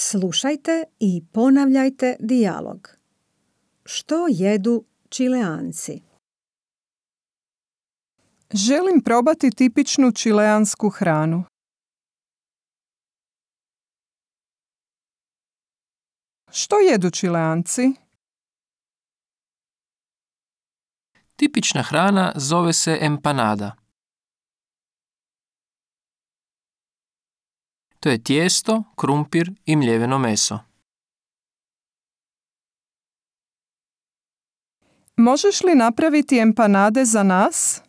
Slušajte i ponavljajte dijalog. Što jedu Čileanci? Želim probati tipičnu čileansku hranu. Što jedu Čileanci? Tipična hrana zove se empanada. To je tijesto, krumpir i mljeveno meso. Možeš li napraviti empanade za nas?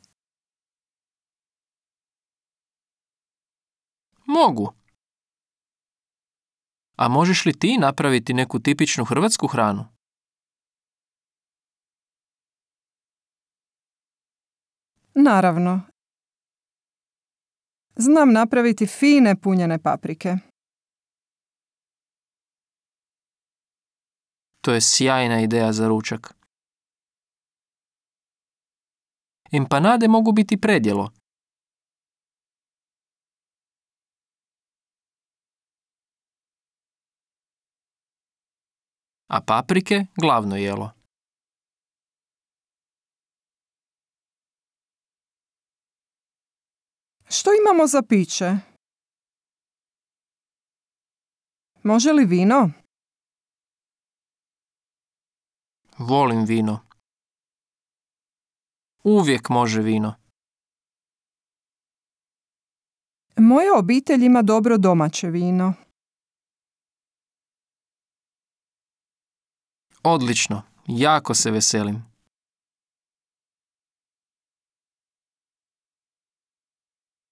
Mogu. A možeš li ti napraviti neku tipičnu hrvatsku hranu? Naravno. Znam napraviti fine punjene paprike. To je sjajna ideja za ručak. Empanade mogu biti predjelo. A paprike glavno jelo. Što imamo za piće? Može li vino? Volim vino. Uvijek može vino. Moja obitelj ima dobro domaće vino. Odlično, jako se veselim.